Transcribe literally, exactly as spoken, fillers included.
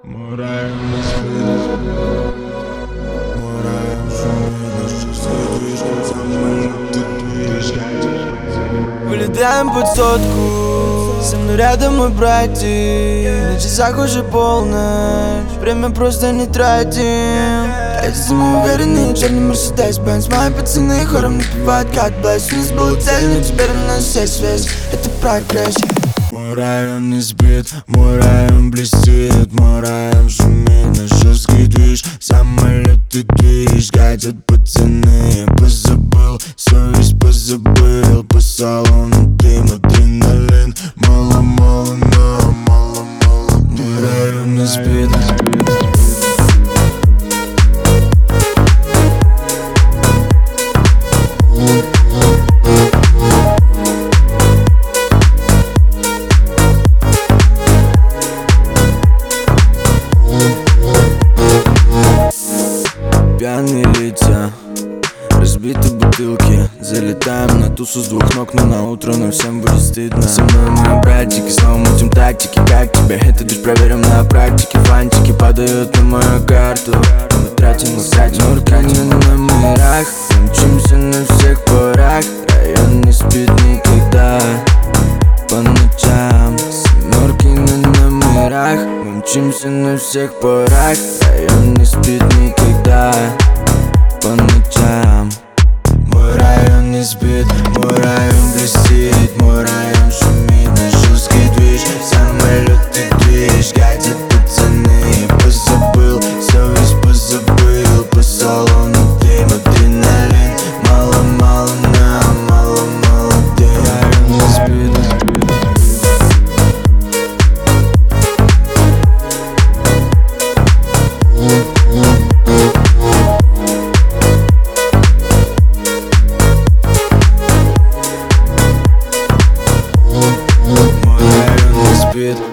Мой район не спит, мой район шумит, чувствует движет, самолеты движет. Вылетаем под сотку, со мной рядом мой братик. На часах уже полночь, время просто не тратим. Эти мы уверенные, черный Мерседес Бенц. Мои пацаны хором напевают как блэс. У нас была цель, но теперь у нас есть связь. Это прогресс. Мой район не спит, мой район блестит, мой район шумит, на жесткий движ. Самолеты движ, гадят пацаны. Я позабыл, совесть позабыл. По салону дым, адреналин. Мало-мало, но мало-мало. Мой район не спит. Пьяные лица, разбиты бутылки. Залетаем на тусу с двух ног, но на утро нам всем будет стыдно. Со мной мои братики, снова мутим тактики. Как тебе? Это лишь проверим на практике. Фантики падают на мою карту. Мы тратим, мы тратим, мы тратим на номерах. Мчимся на всех парах. Район не спит никогда. По ночам семерки на номерах. Мы мчимся на всех парах. Район не спит никогда. По ночам. Мой район не спит, мой район блестит, мой район шумит, на жесткий движ. Самолеты движ, гадят пацаны. Я позабыл, совесть позабыл. По салону дым, адреналин. Мало-мало нам, мало-мало дым. Район не спит. Мой район не спит.